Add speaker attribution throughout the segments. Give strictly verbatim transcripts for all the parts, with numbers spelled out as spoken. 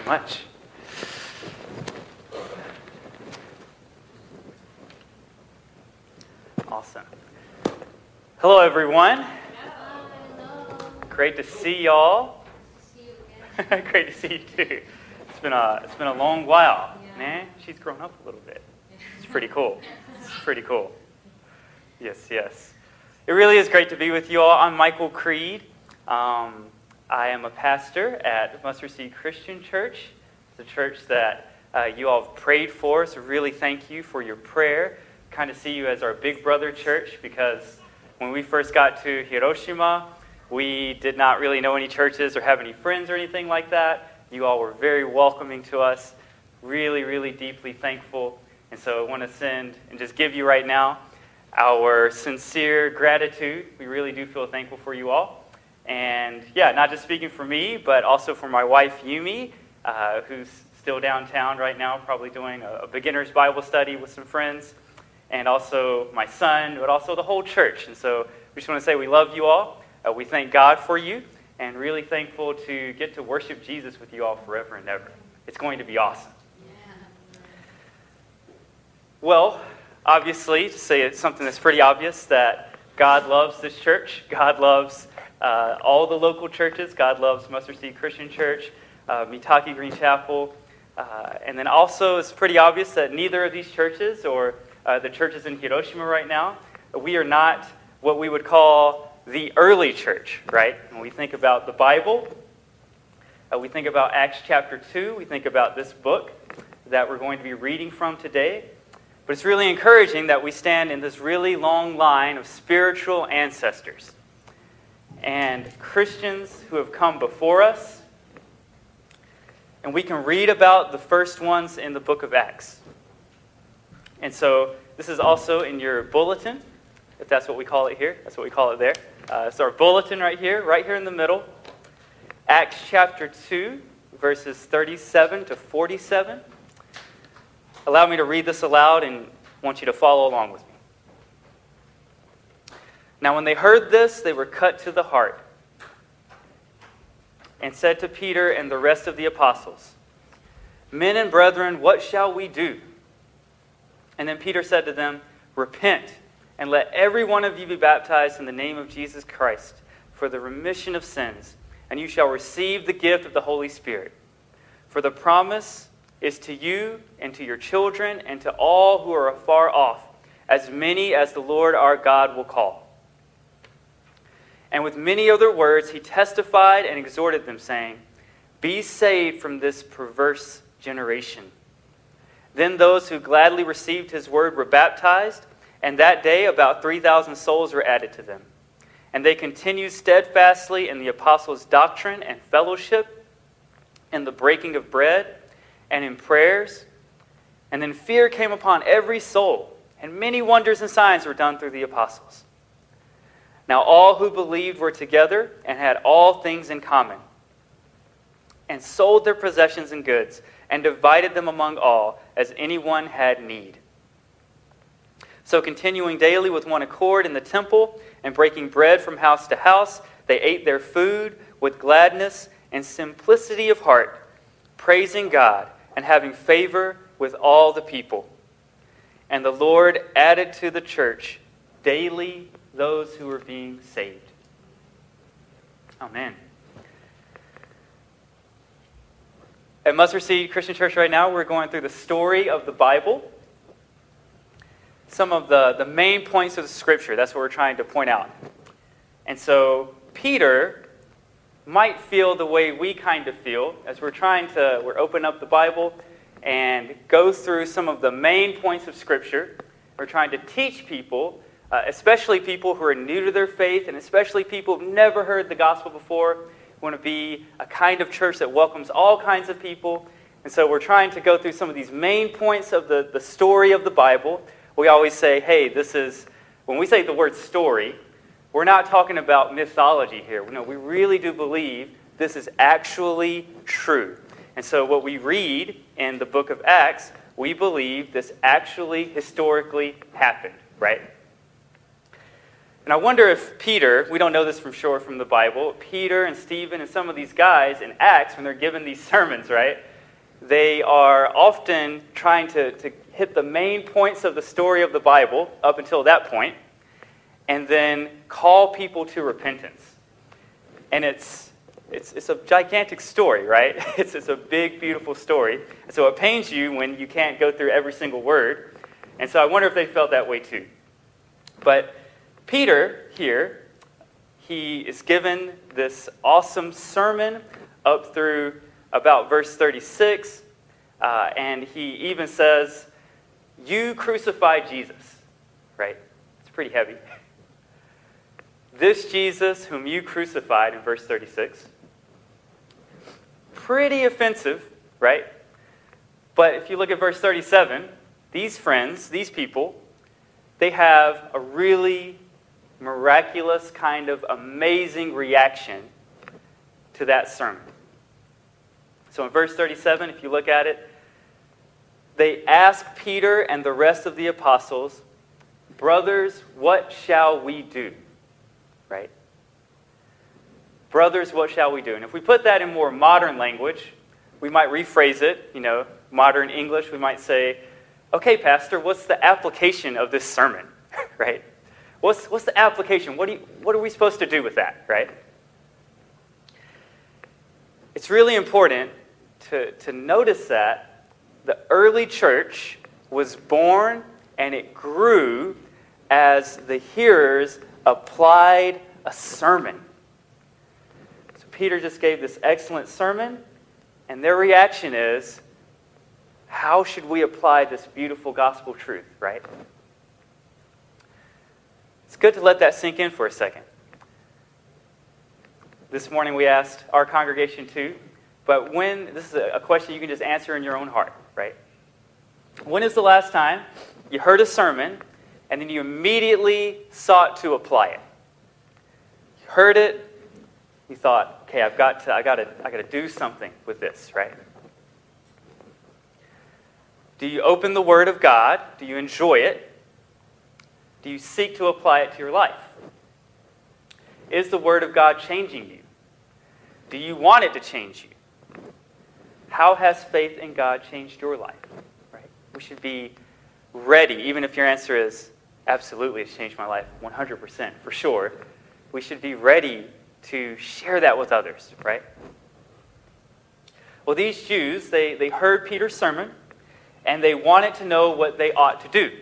Speaker 1: much. Awesome. Hello, everyone.
Speaker 2: Hello.
Speaker 1: Great to see y'all.
Speaker 2: See you again.
Speaker 1: Great to see you too. It's been a it's been a long while.
Speaker 2: Yeah.
Speaker 1: Man, she's grown up a little bit. It's pretty cool. It's pretty cool. Yes, yes. It really is great to be with you all. I'm Michael Creed. Um, I am a pastor at Mustard Seed Christian Church. It's a church that uh, you all have prayed for, so really thank you for your prayer. Kind of see you as our big brother church, because when we first got to Hiroshima, we did not really know any churches or have any friends or anything like that. You all were very welcoming to us. Really, really deeply thankful. And so I want to send and just give you right now our sincere gratitude. We really do feel thankful for you all. And yeah, not just speaking for me, but also for my wife, Yumi, uh, who's still downtown right now, probably doing a, a beginner's Bible study with some friends. And also my son, but also the whole church. And so we just want to say we love you all. Uh, we thank God for you, and really thankful to get to worship Jesus with you all forever and ever. It's going to be awesome.
Speaker 2: Yeah.
Speaker 1: Well, obviously, to say it's something that's pretty obvious, that God loves this church. God loves uh, all the local churches. God loves Mustard Seed Christian Church, uh, Mitake Green Chapel. Uh, and then also, it's pretty obvious that neither of these churches, or Uh, the churches in Hiroshima right now, we are not what we would call the early church, right? When we think about the Bible, uh, we think about Acts chapter two, we think about this book that we're going to be reading from today. But it's really encouraging that we stand in this really long line of spiritual ancestors and Christians who have come before us. And we can read about the first ones in the book of Acts. And so this is also in your bulletin, if that's what we call it here. That's what we call it there. Uh, so our bulletin right here, right here in the middle. Acts chapter two, verses thirty-seven to forty-seven. Allow me to read this aloud, and want you to follow along with me. Now when they heard this, they were cut to the heart, and said to Peter and the rest of the apostles, "Men and brethren, what shall we do?" And then Peter said to them, "Repent, and let every one of you be baptized in the name of Jesus Christ for the remission of sins, and you shall receive the gift of the Holy Spirit. For the promise is to you and to your children and to all who are afar off, as many as the Lord our God will call." And with many other words he testified and exhorted them, saying, "Be saved from this perverse generation." Then those who gladly received his word were baptized, and that day about three thousand souls were added to them. And they continued steadfastly in the apostles' doctrine and fellowship, in the breaking of bread, and in prayers. And then fear came upon every soul, and many wonders and signs were done through the apostles. Now all who believed were together and had all things in common, and sold their possessions and goods, and divided them among all, as anyone had need. So continuing daily with one accord in the temple, and breaking bread from house to house, they ate their food with gladness and simplicity of heart, praising God, and having favor with all the people. And the Lord added to the church daily those who were being saved. Amen. At Mustard Seed Christian Church right now, we're going through the story of the Bible. Some of the, the main points of the Scripture, that's what we're trying to point out. And so Peter might feel the way we kind of feel as we're trying to, we're open up the Bible and go through some of the main points of Scripture. We're trying to teach people, uh, especially people who are new to their faith, and especially people who've never heard the gospel before. We want to be a kind of church that welcomes all kinds of people. And so we're trying to go through some of these main points of the, the story of the Bible. We always say, hey, this is, when we say the word story, we're not talking about mythology here. No, we really do believe this is actually true. And so what we read in the book of Acts, we believe this actually historically happened, right? And I wonder if Peter, we don't know this for sure from the Bible, Peter and Stephen and some of these guys in Acts, when they're given these sermons, right? they are often trying to, to hit the main points of the story of the Bible up until that point, and then call people to repentance. And it's it's it's a gigantic story, right? It's it's a big, beautiful story. And so it pains you when you can't go through every single word. And so I wonder if they felt that way too. But Peter here, he is given this awesome sermon up through about verse thirty-six, uh, and he even says, "You crucified Jesus," right? It's pretty heavy. This Jesus whom you crucified in verse thirty-six. Pretty offensive, right? But if you look at verse thirty-seven, these friends, these people, they have a really miraculous kind of amazing reaction to that sermon. So in verse thirty-seven, if you look at it, they ask Peter and the rest of the apostles, "Brothers, what shall we do?" Right? Brothers, what shall we do? And if we put that in more modern language, we might rephrase it, you know, modern English, we might say, "Okay, Pastor, what's the application of this sermon?" Right? What's what's the application? What do you, what are we supposed to do with that, right? It's really important to, to notice that the early church was born and it grew as the hearers applied a sermon. So Peter just gave this excellent sermon, and their reaction is, how should we apply this beautiful gospel truth, right? It's good to let that sink in for a second. This morning we asked our congregation too, but when, this is a question you can just answer in your own heart, right? When is the last time you heard a sermon and then you immediately sought to apply it? You heard it, you thought, okay, I've got to, I got to, I got to do something with this, right? Do you open the Word of God? Do you enjoy it? Do you seek to apply it to your life? Is the Word of God changing you? Do you want it to change you? How has faith in God changed your life? Right? We should be ready, even if your answer is, absolutely, it's changed my life, one hundred percent, for sure. We should be ready to share that with others, right? Well, these Jews, they, they heard Peter's sermon, and they wanted to know what they ought to do.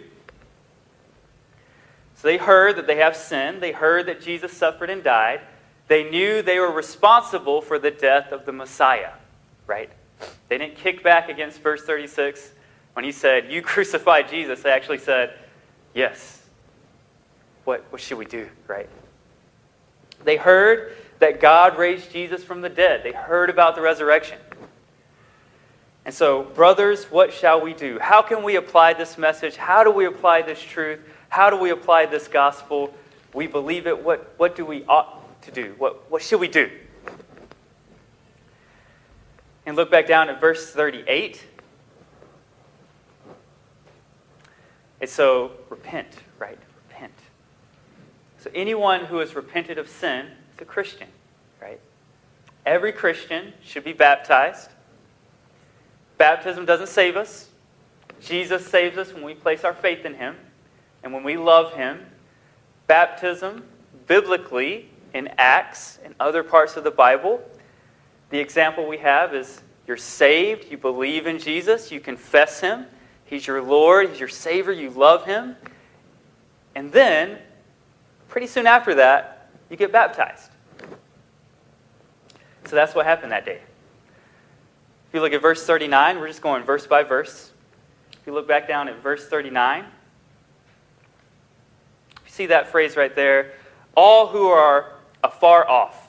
Speaker 1: So they heard that they have sinned. They heard that Jesus suffered and died. They knew they were responsible for the death of the Messiah, right? They didn't kick back against verse thirty-six when he said, "You crucified Jesus." They actually said, "Yes. What, what should we do?" Right? They heard that God raised Jesus from the dead. They heard about the resurrection. And so, brothers, what shall we do? How can we apply this message? How do we apply this truth? How do we apply this gospel? We believe it. What, what do we ought to do? What, what should we do? And look back down at verse thirty-eight. And so, repent, right? Repent. So anyone who has repented of sin is a Christian, right? Every Christian should be baptized. Baptism doesn't save us. Jesus saves us when we place our faith in Him and when we love Him. Baptism, biblically, in Acts and other parts of the Bible, the example we have is you're saved, you believe in Jesus, you confess Him, He's your Lord, He's your Savior, you love Him, and then, pretty soon after that, you get baptized. So that's what happened that day. If you look at verse thirty-nine, we're just going verse by verse. If you look back down at verse thirty-nine, you see that phrase right there, all who are afar off.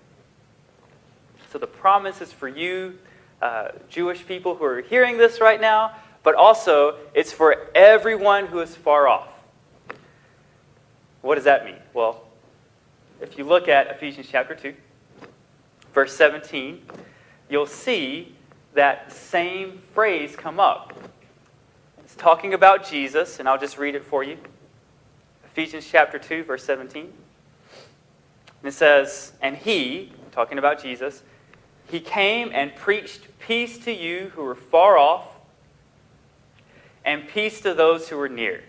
Speaker 1: So the promise is for you, uh, Jewish people who are hearing this right now, but also it's for everyone who is far off. What does that mean? Well, if you look at Ephesians chapter two, verse seventeen, you'll see that same phrase come up. It's talking about Jesus, and I'll just read it for you. Ephesians chapter two, verse seventeen. And it says, "And He," talking about Jesus, He came and preached peace to you who were far off, and peace to those who were near.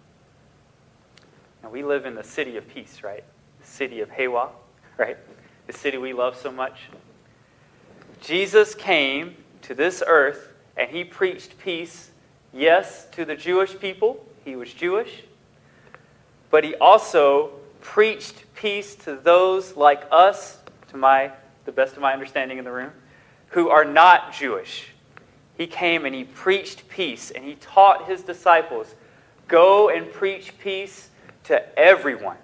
Speaker 1: Now, we live in the city of peace, right? The city of Hewa, right? The city we love so much. Jesus came to this earth, and he preached peace, yes, to the Jewish people. He was Jewish. But he also preached peace to those like us, to my the best of my understanding in the room, who are not Jewish. He came and he preached peace, and he taught his disciples, go and preach peace to everyone.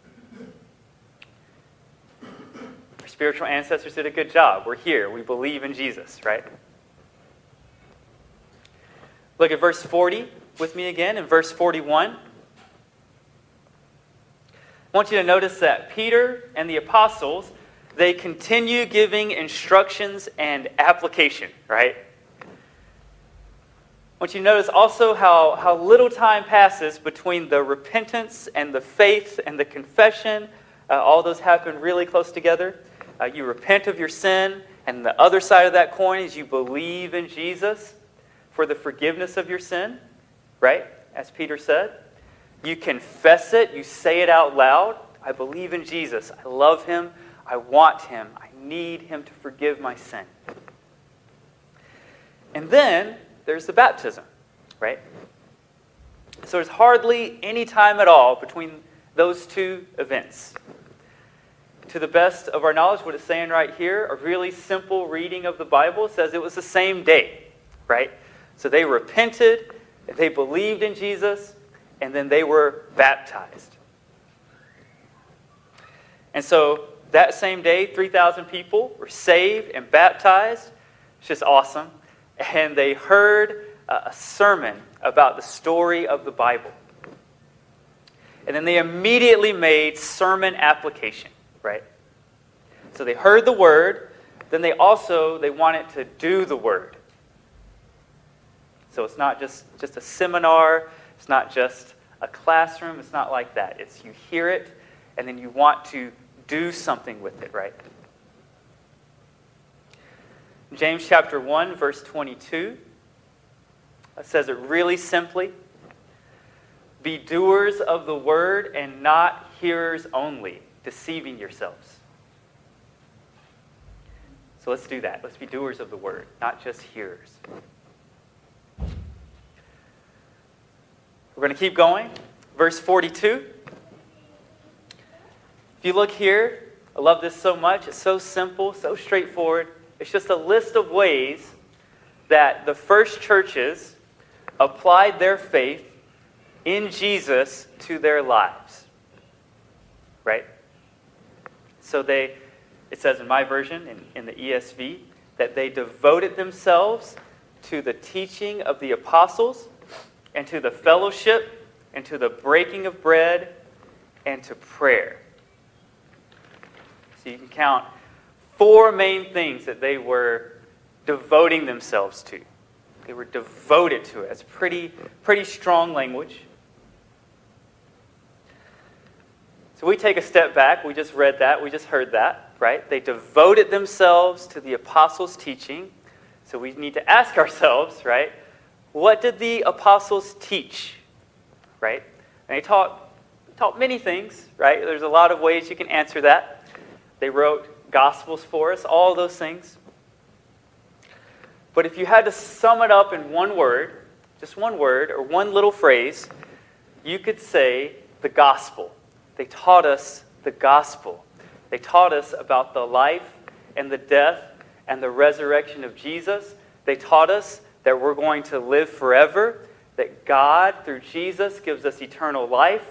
Speaker 1: Our spiritual ancestors did a good job. We're here. We believe in Jesus, right? Look at verse forty with me again, in verse forty-one. I want you to notice that Peter and the apostles, they continue giving instructions and application, right? I want you to notice also how, how little time passes between the repentance and the faith and the confession. Uh, all those happen really close together. Uh, you repent of your sin, and the other side of that coin is you believe in Jesus for the forgiveness of your sin, right? As Peter said. You confess it. You say it out loud. I believe in Jesus. I love him. I want him. I need him to forgive my sin. And then there's the baptism, right? So there's hardly any time at all between those two events. To the best of our knowledge, what it's saying right here, a really simple reading of the Bible says it was the same day, right? So they repented, they believed in Jesus, and then they were baptized. And so that same day, three thousand people were saved and baptized. It's just awesome. And they heard a sermon about the story of the Bible. And then they immediately made sermon application, right? So they heard the word, then they also, they wanted to do the word. So it's not just, just a seminar, it's not just a classroom, it's not like that. It's you hear it, and then you want to do something with it, right? James chapter one, verse twenty-two, it says it really simply. Be doers of the word and not hearers only, deceiving yourselves. So let's do that. Let's be doers of the word, not just hearers. We're going to keep going. Verse forty-two. If you look here, I love this so much. It's so simple, so straightforward. It's just a list of ways that the first churches applied their faith in Jesus to their lives. Right? So they, it says in my version, in, in the E S V, that they devoted themselves to the teaching of the apostles and to the fellowship and to the breaking of bread and to prayer. So you can count four main things that they were devoting themselves to. They were devoted to it. It's pretty, pretty strong language. So we take a step back. We just read that. We just heard that, right? They devoted themselves to the apostles' teaching. So we need to ask ourselves, right? What did the apostles teach, right? And they taught, taught many things, right? There's a lot of ways you can answer that. They wrote Gospels for us, all those things. But if you had to sum it up in one word, just one word or one little phrase, you could say the gospel. They taught us the gospel. They taught us about the life and the death and the resurrection of Jesus. They taught us that we're going to live forever, that God, through Jesus, gives us eternal life.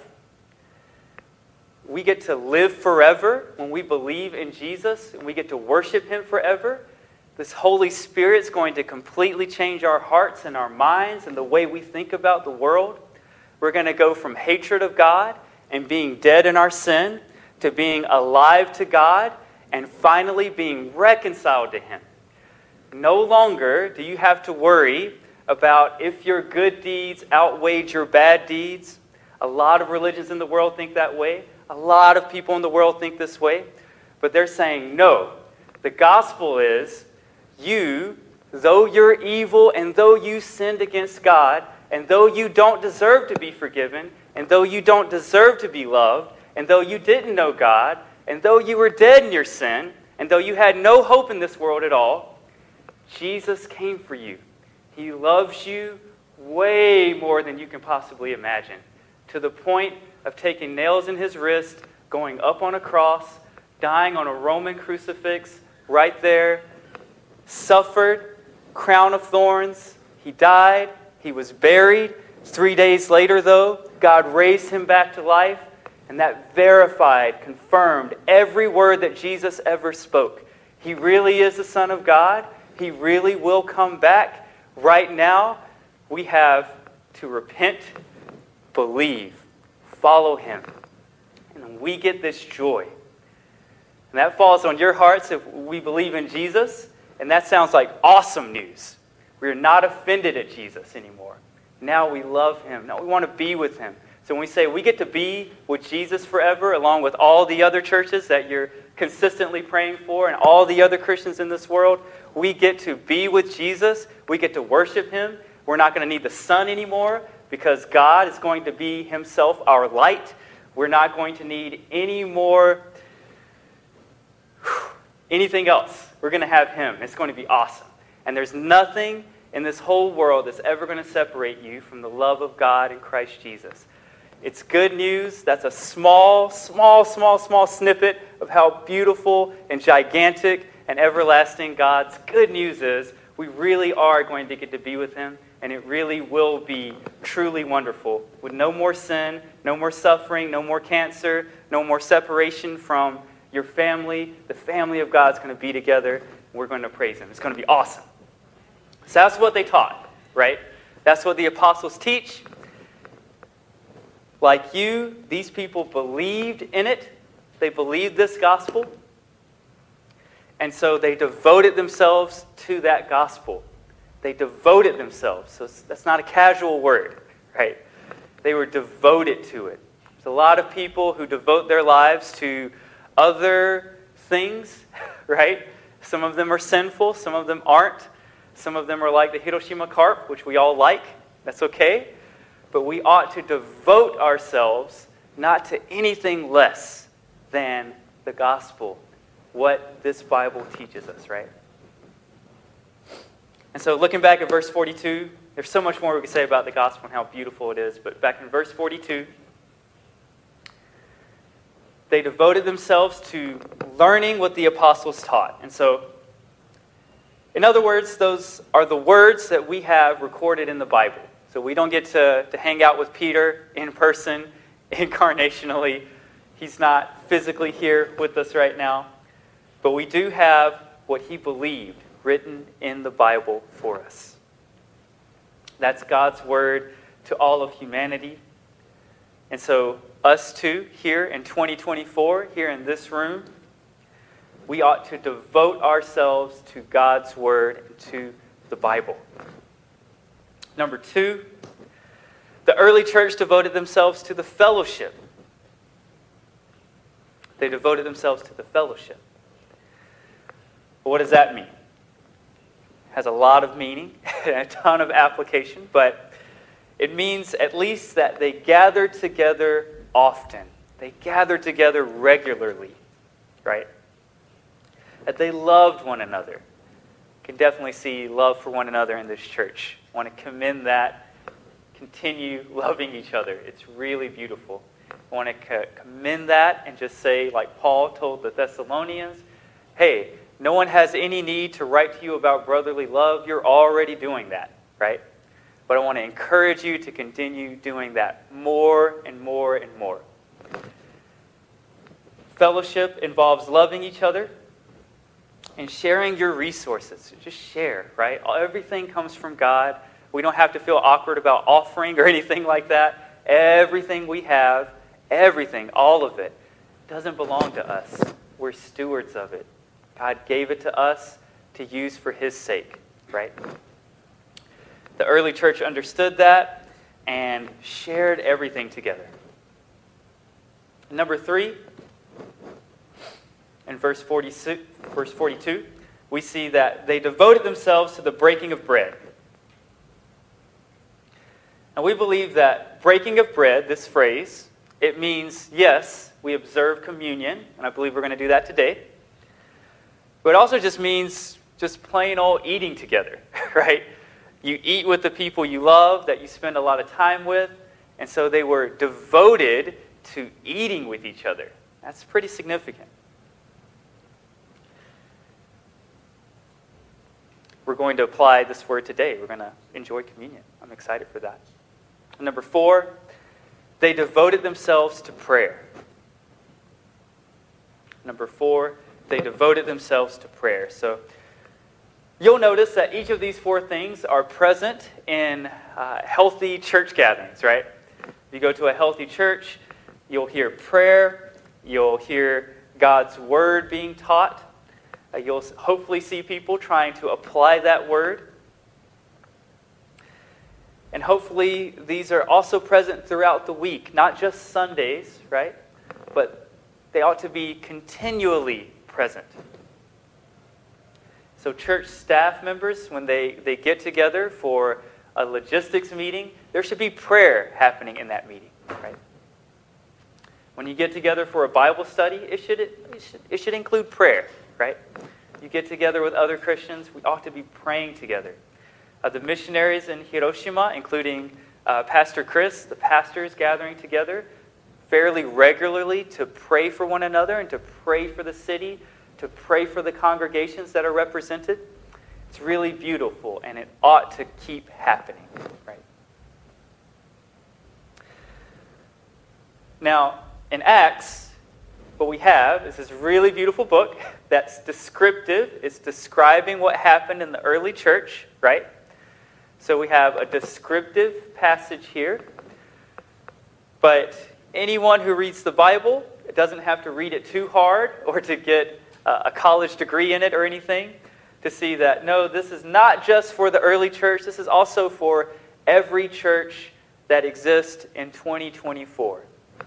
Speaker 1: We get to live forever when we believe in Jesus, and we get to worship him forever. This Holy Spirit is going to completely change our hearts and our minds and the way we think about the world. We're going to go from hatred of God and being dead in our sin to being alive to God and finally being reconciled to him. No longer do you have to worry about if your good deeds outweighed your bad deeds. A lot of religions in the world think that way. A lot of people in the world think this way. But they're saying, no, The gospel is you, though you're evil and though you sinned against God, and though you don't deserve to be forgiven, and though you don't deserve to be loved, and though you didn't know God, and though you were dead in your sin, and though you had no hope in this world at all, Jesus came for you. He loves you way more than you can possibly imagine, to the point of taking nails in his wrist, going up on a cross, dying on a Roman crucifix right there, suffered, crown of thorns. He died. He was buried. Three days later, though, God raised him back to life, and that verified, confirmed every word that Jesus ever spoke. He really is the Son of God. He really will come back. Right now, we have to repent, believe, follow him. And we get this joy. And that falls on your hearts if we believe in Jesus. And that sounds like awesome news. We are not offended at Jesus anymore. Now we love him. Now we want to be with him. So when we say we get to be with Jesus forever, along with all the other churches that you're consistently praying for and all the other Christians in this world, we get to be with Jesus. We get to worship him. We're not going to need the sun anymore because God is going to be himself our light. We're not going to need any more, anything else. We're going to have him. It's going to be awesome. And there's nothing in this whole world that's ever going to separate you from the love of God in Christ Jesus. It's good news. That's a small, small, small, small snippet of how beautiful and gigantic and everlasting God's good news is. We really are going to get to be with him, and it really will be truly wonderful. With no more sin, no more suffering, no more cancer, no more separation from your family. The family of God's going to be together. We're going to praise him. It's going to be awesome. So that's what they taught, right? That's what the apostles teach. Like you, these people believed in it. They believed this gospel. And so they devoted themselves to that gospel. They devoted themselves. So that's not a casual word, right? They were devoted to it. There's a lot of people who devote their lives to other things, right? Some of them are sinful. Some of them aren't. Some of them are like the Hiroshima carp, which we all like. That's okay. But we ought to devote ourselves not to anything less than the gospel, what this Bible teaches us, right? And so looking back at verse forty-two, there's so much more we could say about the gospel and how beautiful it is. But back in verse forty-two, they devoted themselves to learning what the apostles taught. And so, in other words, those are the words that we have recorded in the Bible. So we don't get to, to hang out with Peter in person, incarnationally. He's not physically here with us right now. But we do have what he believed written in the Bible for us. That's God's word to all of humanity. And so us too, here in twenty twenty-four, here in this room, we ought to devote ourselves to God's word and to the Bible. Number two, the early church devoted themselves to the fellowship. They devoted themselves to the fellowship. But what does that mean? It has a lot of meaning and a ton of application, but it means at least that they gathered together often. They gathered together regularly, right? That they loved one another. You can definitely see love for one another in this church. I want to commend that. Continue loving each other. It's really beautiful. I want to commend that and just say, like Paul told the Thessalonians, hey, no one has any need to write to you about brotherly love. You're already doing that, right? But I want to encourage you to continue doing that more and more and more. Fellowship involves loving each other and sharing your resources. Just share, right? Everything comes from God. We don't have to feel awkward about offering or anything like that. Everything we have, everything, all of it, doesn't belong to us. We're stewards of it. God gave it to us to use for his sake, right? The early church understood that and shared everything together. Number three, in verse forty-six, verse forty-two, we see that they devoted themselves to the breaking of bread. And we believe that breaking of bread, this phrase, it means, yes, we observe communion, and I believe we're going to do that today. But it also just means just plain old eating together, right? You eat with the people you love, that you spend a lot of time with, and so they were devoted to eating with each other. That's pretty significant. We're going to apply this word today. We're going to enjoy communion. I'm excited for that. Number four, they devoted themselves to prayer. Number four, they devoted themselves to prayer. So you'll notice that each of these four things are present in uh, healthy church gatherings, right? If you go to a healthy church, you'll hear prayer. You'll hear God's word being taught. Uh, you'll hopefully see people trying to apply that word. And hopefully these are also present throughout the week, not just Sundays, right? But they ought to be continually present. So church staff members, when they, they get together for a logistics meeting, there should be prayer happening in that meeting, right? When you get together for a Bible study, it should, it should, it should include prayer, right? You get together with other Christians, we ought to be praying together. Uh, the missionaries in Hiroshima, including uh, Pastor Chris, the pastors gathering together fairly regularly to pray for one another and to pray for the city, to pray for the congregations that are represented. It's really beautiful, and it ought to keep happening, right? Now, in Acts, what we have is this really beautiful book that's descriptive. It's describing what happened in the early church, right? So we have a descriptive passage here. But anyone who reads the Bible, it doesn't have to read it too hard or to get a college degree in it or anything to see that, no, this is not just for the early church. This is also for every church that exists in twenty twenty-four.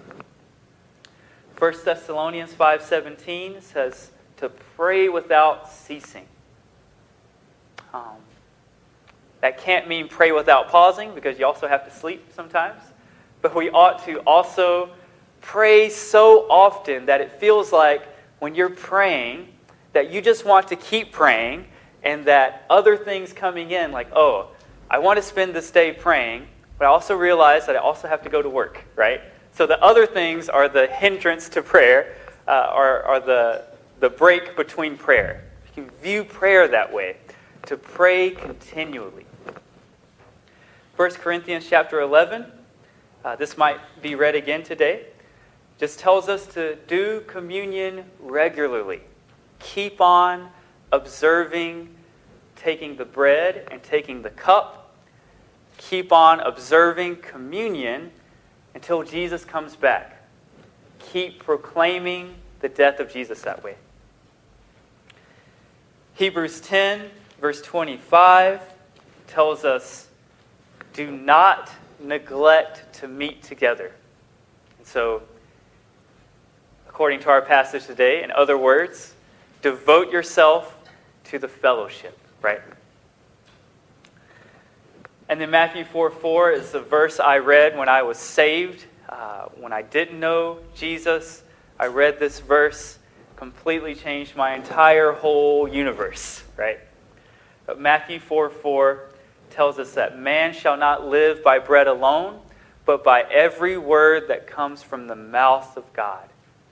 Speaker 1: First Thessalonians five seventeen says to pray without ceasing. Um, that can't mean pray without pausing, because you also have to sleep sometimes. But we ought to also pray so often that it feels like when you're praying that you just want to keep praying, and that other things coming in, like, oh, I want to spend this day praying, but I also realize that I also have to go to work, right? So the other things are the hindrance to prayer, uh, are, are the, the break between prayer. You can view prayer that way, to pray continually. First Corinthians chapter eleven, uh, this might be read again today, just tells us to do communion regularly. Keep on observing, taking the bread and taking the cup. Keep on observing communion until Jesus comes back. Keep proclaiming the death of Jesus that way. Hebrews ten, verse twenty-five, tells us, do not neglect to meet together. And so, according to our passage today, in other words, devote yourself to the fellowship, right? And then Matthew four four is the verse I read when I was saved. Uh, when I didn't know Jesus, I read this verse, completely changed my entire whole universe, right? But Matthew four four tells us that man shall not live by bread alone, but by every word that comes from the mouth of God.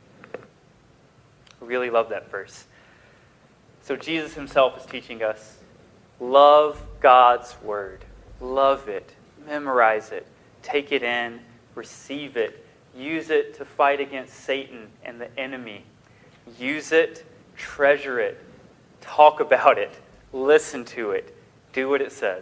Speaker 1: I really love that verse. So Jesus himself is teaching us, love God's word. Love it. Memorize it. Take it in. Receive it. Use it to fight against Satan and the enemy. Use it. Treasure it. Talk about it. Listen to it. Do what it says.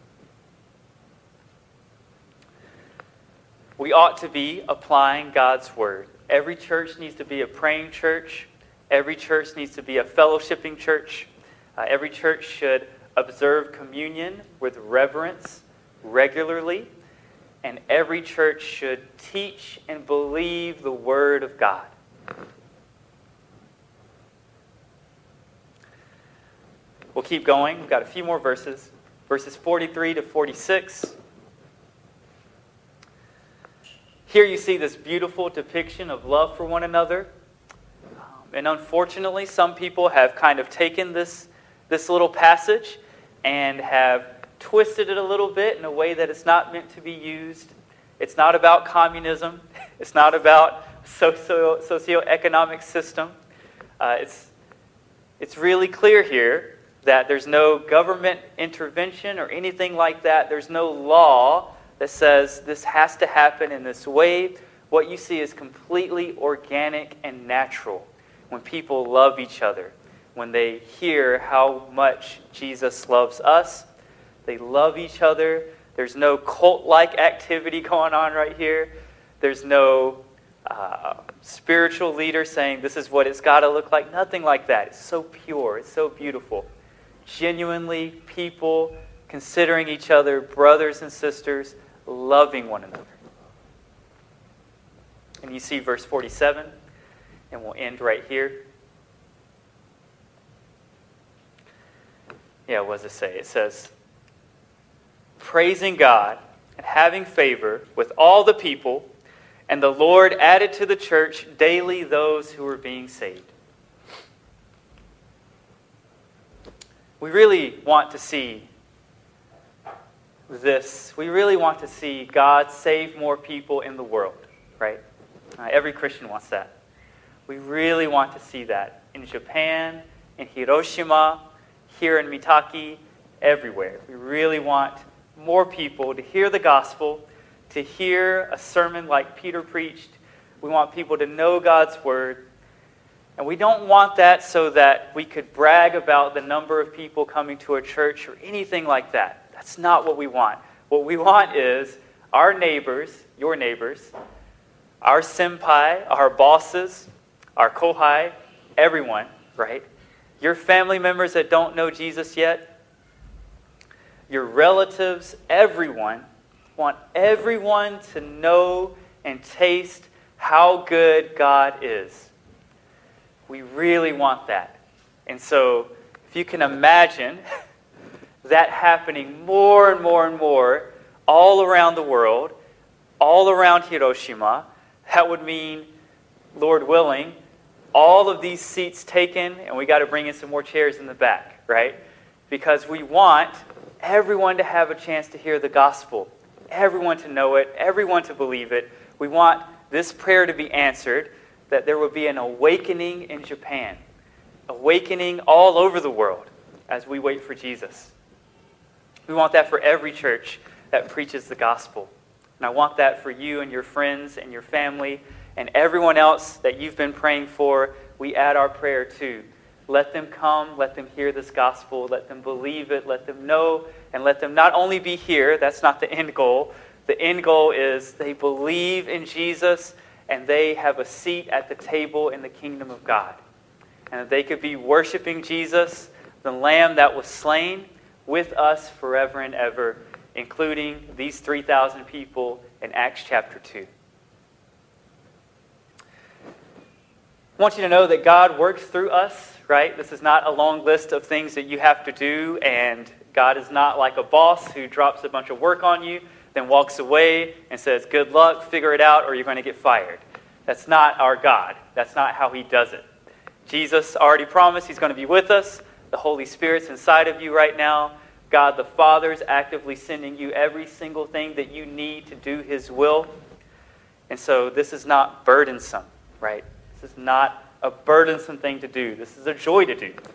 Speaker 1: We ought to be applying God's word. Every church needs to be a praying church. Every church needs to be a fellowshipping church. Uh, every church should observe communion with reverence regularly. And every church should teach and believe the Word of God. We'll keep going. We've got a few more verses. Verses forty-three to forty-six. Here you see this beautiful depiction of love for one another. Um, and unfortunately, some people have kind of taken this, this little passage and have twisted it a little bit in a way that it's not meant to be used. It's not about communism. It's not about socio socioeconomic system. Uh, it's, it's really clear here that there's no government intervention or anything like that. There's no law that says this has to happen in this way. What you see is completely organic and natural when people love each other, when they hear how much Jesus loves us. They love each other. There's no cult-like activity going on right here. There's no uh, spiritual leader saying this is what it's got to look like. Nothing like that. It's so pure. It's so beautiful. Genuinely people considering each other brothers and sisters, loving one another. And you see verse forty-seven, and we'll end right here. Yeah, what does it say? It says, praising God and having favor with all the people, and the Lord added to the church daily those who were being saved. We really want to see this. We really want to see God save more people in the world, right? Uh, every Christian wants that. We really want to see that in Japan, in Hiroshima, here in Mitaki, everywhere. We really want more people to hear the gospel, to hear a sermon like Peter preached. We want people to know God's word. And we don't want that so that we could brag about the number of people coming to a church or anything like that. That's not what we want. What we want is our neighbors, your neighbors, our senpai, our bosses, our kohai, everyone, right? Your family members that don't know Jesus yet, your relatives, everyone, want everyone to know and taste how good God is. We really want that. And so, if you can imagine that happening more and more and more all around the world, all around Hiroshima, that would mean, Lord willing, all of these seats taken, and we got to bring in some more chairs in the back, right? Because we want everyone to have a chance to hear the gospel, everyone to know it, everyone to believe it. We want this prayer to be answered, that there will be an awakening in Japan, awakening all over the world as we wait for Jesus. We want that for every church that preaches the gospel. And I want that for you and your friends and your family and everyone else that you've been praying for. We add our prayer to. Let them come, let them hear this gospel, let them believe it, let them know, and let them not only be here, that's not the end goal. The end goal is they believe in Jesus and they have a seat at the table in the kingdom of God. And that they could be worshiping Jesus, the Lamb that was slain, with us forever and ever, including these three thousand people in Acts chapter two. I want you to know that God works through us, right? This is not a long list of things that you have to do, and God is not like a boss who drops a bunch of work on you, then walks away and says, good luck, figure it out, or you're going to get fired. That's not our God. That's not how he does it. Jesus already promised he's going to be with us. The Holy Spirit's inside of you right now. God the Father is actively sending you every single thing that you need to do his will. And so this is not burdensome, right? This is not a burdensome thing to do. This is a joy to do.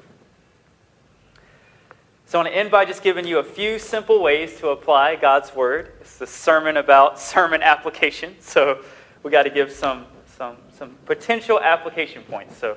Speaker 1: So I want to end by just giving you a few simple ways to apply God's word. It's a sermon about sermon application. So we got to give some, some, some potential application points. So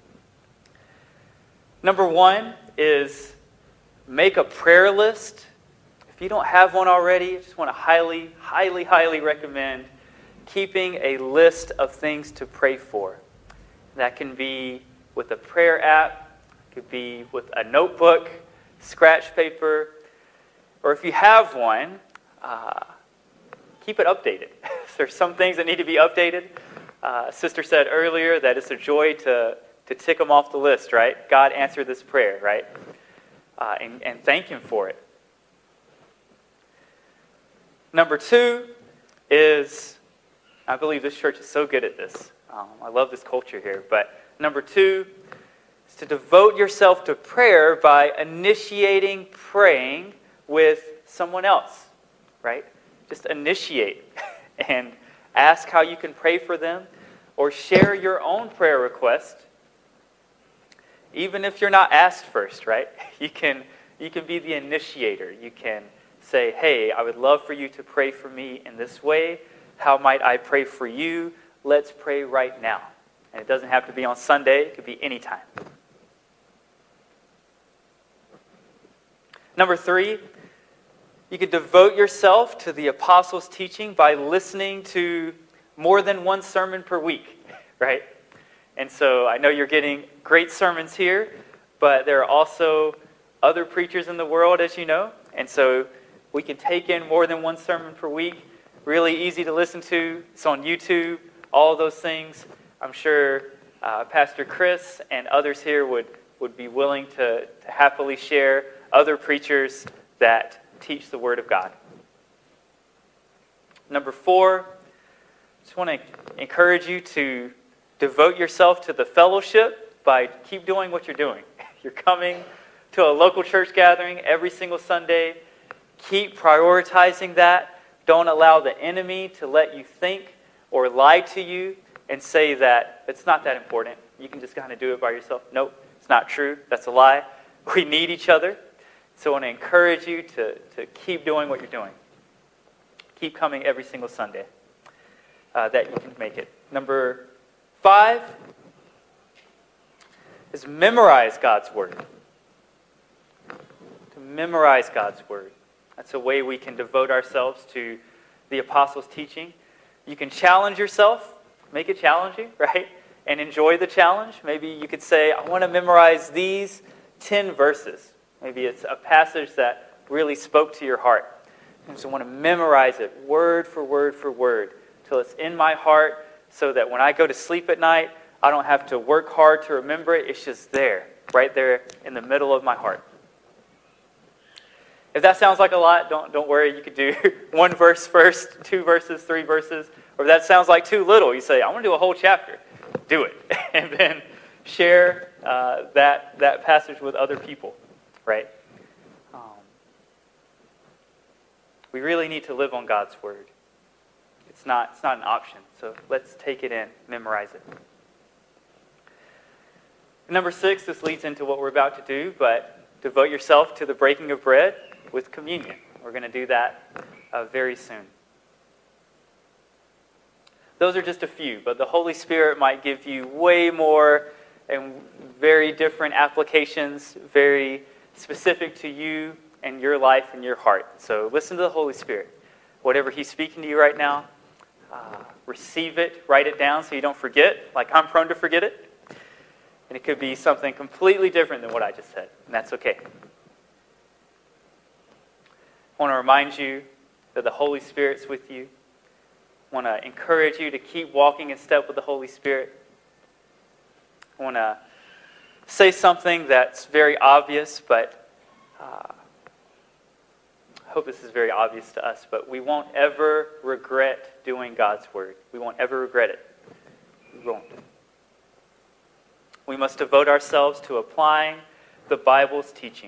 Speaker 1: number one is make a prayer list. If you don't have one already, I just want to highly, highly, highly recommend keeping a list of things to pray for. That can be with a prayer app, it could be with a notebook, scratch paper, or if you have one, uh, keep it updated. There's some things that need to be updated. Uh, Sister said earlier that it's a joy to, to tick them off the list, right? God answered this prayer, right? uh, and, and thank Him for it. Number two is, I believe this church is so good at this. Um, I love this culture here. But number two is to devote yourself to prayer by initiating praying with someone else, right? Just initiate and ask how you can pray for them, or share your own prayer request. Even if you're not asked first, right? You can, you can be the initiator. You can say, hey, I would love for you to pray for me in this way. How might I pray for you? Let's pray right now. And it doesn't have to be on Sunday. It could be anytime. Number three, you could devote yourself to the apostles' teaching by listening to more than one sermon per week, right? And so I know you're getting great sermons here, but there are also other preachers in the world, as you know. And so we can take in more than one sermon per week. Really easy to listen to. It's on YouTube, all those things. I'm sure uh, Pastor Chris and others here would, would be willing to, to happily share other preachers that teach the Word of God. Number four, I just want to encourage you to devote yourself to the fellowship by keep doing what you're doing. You're coming to a local church gathering every single Sunday. Keep prioritizing that. Don't allow the enemy to let you think or lie to you and say that it's not that important. You can just kind of do it by yourself. Nope, it's not true. That's a lie. We need each other. So I want to encourage you to, to keep doing what you're doing. Keep coming every single Sunday uh, that you can make it. Number five is memorize God's Word. To memorize God's Word. That's a way we can devote ourselves to the apostles' teaching. You can challenge yourself, make it challenging, right? And enjoy the challenge. Maybe you could say, I want to memorize these ten verses. Maybe it's a passage that really spoke to your heart. And so I want to memorize it word for word for word till it's in my heart so that when I go to sleep at night, I don't have to work hard to remember it. It's just there, right there in the middle of my heart. If that sounds like a lot, don't, don't worry. You could do one verse first, two verses, three verses. Or if that sounds like too little, you say, I want to do a whole chapter. Do it. And then share uh, that, that passage with other people, right? Um, we really need to live on God's Word. It's not, it's not an option. So let's take it in, memorize it. Number six, this leads into what we're about to do, but devote yourself to the breaking of bread with communion. We're going to do that uh, very soon. Those are just a few, but the Holy Spirit might give you way more and very different applications, very specific to you and your life and your heart. So listen to the Holy Spirit. Whatever He's speaking to you right now, uh, receive it, write it down so you don't forget, like I'm prone to forget it. And it could be something completely different than what I just said, and that's okay. I want to remind you that the Holy Spirit's with you. I want to encourage you to keep walking in step with the Holy Spirit. I want to say something that's very obvious, but uh, I hope this is very obvious to us, but we won't ever regret doing God's Word. We won't ever regret it. We won't. We must devote ourselves to applying the Bible's teaching.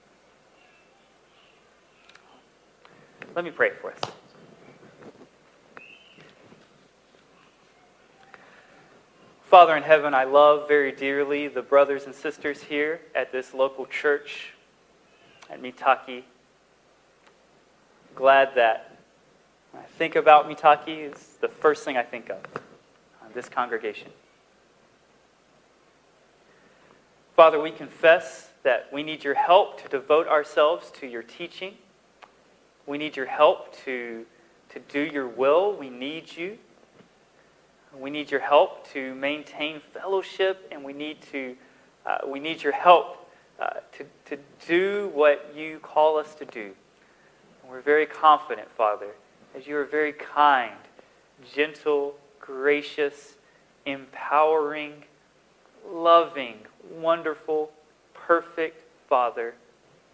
Speaker 1: Let me pray for us. Father in heaven, I love very dearly the brothers and sisters here at this local church at Mitaki. Glad that when I think about Mitaki, it's the first thing I think of, uh, this congregation. Father, we confess that we need your help to devote ourselves to your teaching. We need your help to, to do your will. We need you. We need your help to maintain fellowship, and we need to uh, we need your help uh, to, to do what you call us to do. And we're very confident, Father, as you are very kind, gentle, gracious, empowering, loving, wonderful, perfect Father,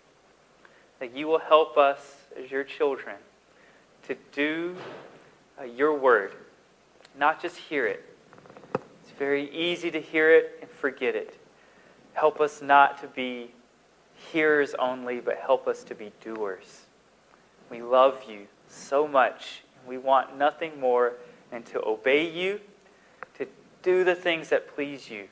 Speaker 1: that you will help us as your children to do uh, your word, not just hear it. It's very easy to hear it and forget it. Help us not to be hearers only, but help us to be doers. We love you so much, and we want nothing more than to obey you, to do the things that please you.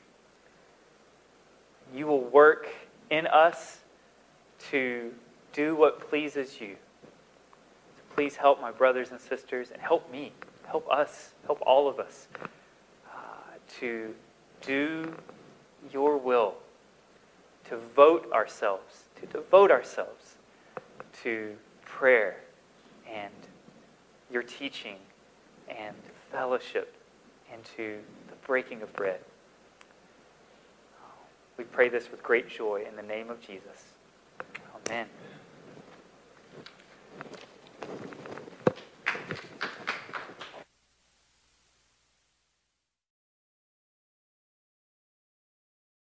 Speaker 1: You will work in us to do what pleases you. So please help my brothers and sisters, and help me, help us, help all of us uh, to do your will, to vote ourselves, to devote ourselves to prayer and your teaching and fellowship and to the breaking of bread. We pray this with great joy in the name of Jesus. Amen.